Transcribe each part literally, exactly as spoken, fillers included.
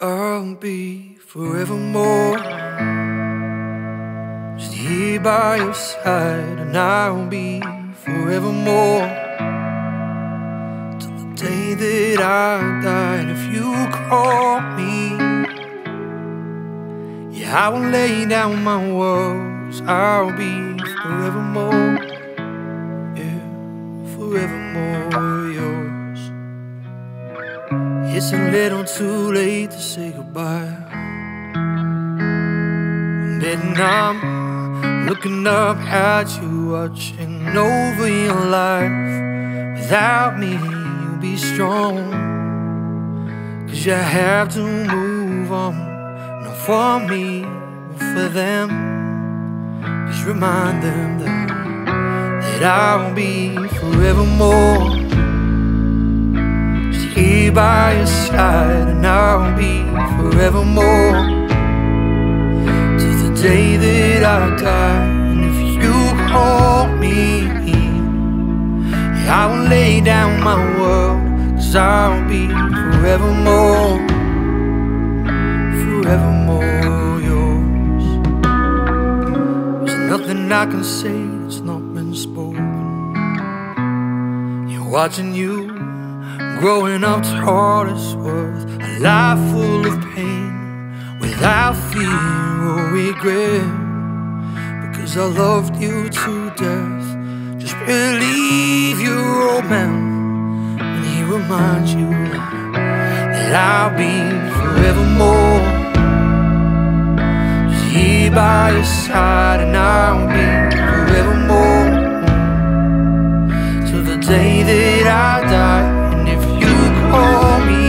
I'll be forevermore just here by your side, and I'll be forevermore till the day that I die. And if you call me, yeah, I will lay down my words. I'll be forevermore, yeah, forevermore yours. It's a little too late to say goodbye, and then I'm looking up at you, watching over your life. Without me, you'll be strong, 'cause you have to move on. Not for me, but for them. Just remind them that, that I'll be forevermore here by your side, and I'll be forevermore till the day that I die. And if you call me, yeah, I will lay down my world, 'cause I'll be forevermore, forevermore yours. There's nothing I can say that's not been spoken. You're watching you growing up taught us worth a life full of pain, without fear or regret, because I loved you to death. Just believe your old man when he reminds you that I'll be forevermore just here by your side, and I'll be forevermore till the day that I die. Call me,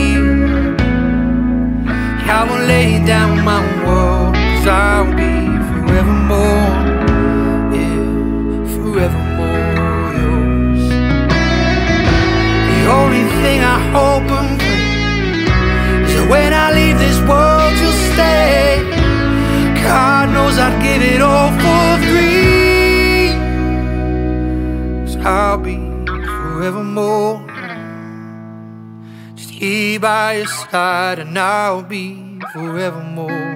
I will lay down my world, 'cause I'll be forevermore, yeah, forevermore yours. The only thing I hope and pray is that when I leave this world you'll stay. God knows I'd give it all for free, 'cause I'll be forevermore here by your side, and I'll be forevermore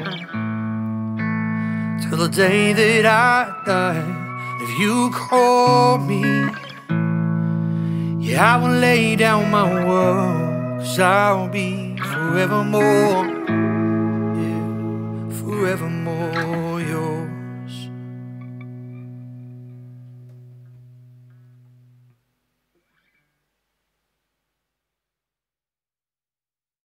till the day that I die. If you call me, yeah, I will lay down my world, 'cause I'll be forevermore, yeah, forevermore.